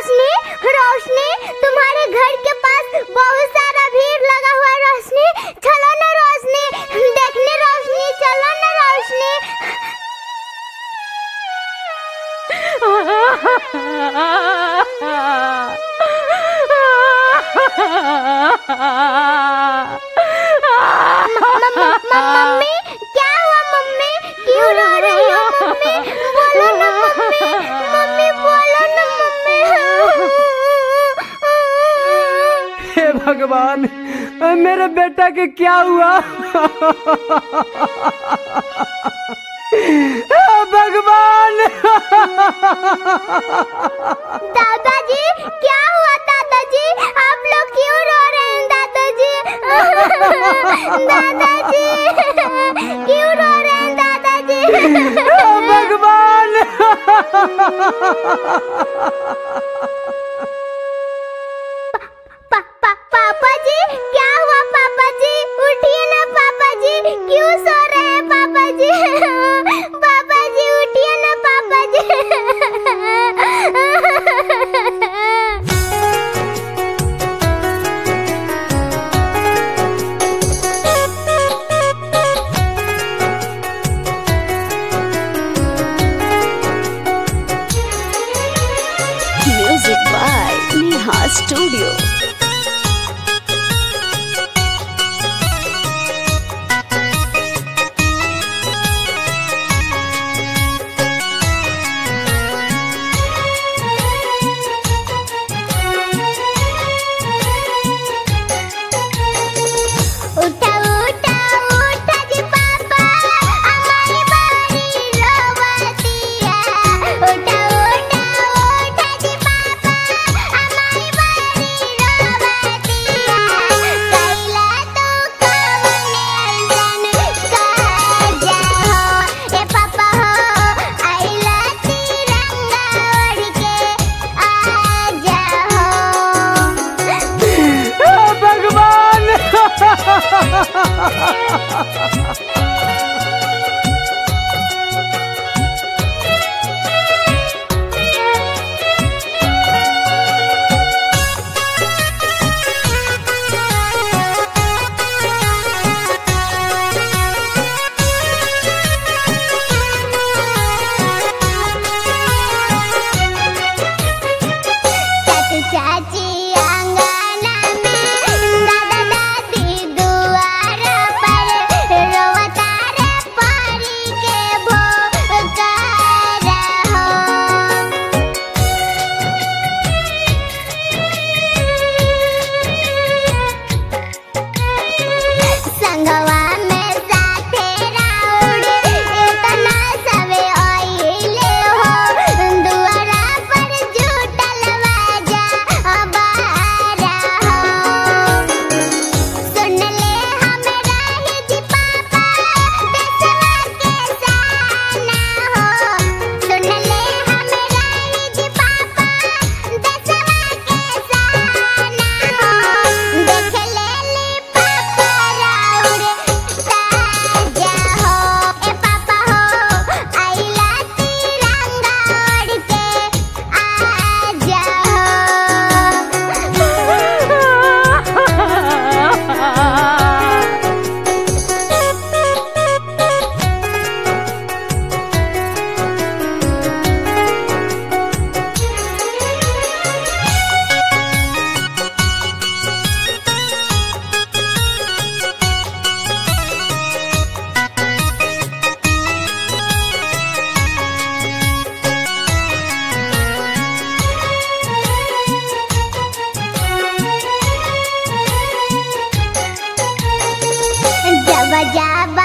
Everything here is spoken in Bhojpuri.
रोशनी रोशनी, तुम्हारे घर के पास बहुत सारा भीड़ लगा हुआ है रोशनी। चलो ना रोशनी, देखने रोशनी, चलो ना रोशनी। मम्मी, क्या हुआ मम्मी? क्यों रो रही हो मम्मी? बोलो ना मम्मी, मम्मी बोलो ना मम्मी। हे भगवान, मेरे बेटा के क्या हुआ? भगवान! दादाजी, क्या हुआ दादाजी? आप लोग क्यों रो रहे हैं दादाजी? दादाजी, क्यों रो रहे हैं दादाजी? भगवान! पापा जी, क्या हुआ पापा जी? उठिए ना पापा जी, क्यों सो रहे हैं पापा जी? पापा जी उठिए ना पापा जी। Music by Neha Studio. उठा उठा उठा जी पापा, हमारी बारी रोवतिया। उठा उठा उठा जी पापा, हमारी बारी रोवतिया। कैला तो कवने अइसन काजा हो, ए पापा हो, आइला तिरंगा ओढ़ के आजा हो। भगवान! चाची चाची आंगना में, दादा दादी दुआर पर, रोवता रे पारी के भोकारा हो। संगवा में साथे राउड, इतना सवे आइले हो। दुआरा पर जुटल बाजा बारा हो। सुन ले हमरा हिज पापा, देशवा के साना हो। सुन ले हमरा हिज पापा, देशवा के साना हो। देख ले पापा राउड ताजा हो, ए पापा हो, आइला तिरंगा ओढ़ के आजा हो। जब जब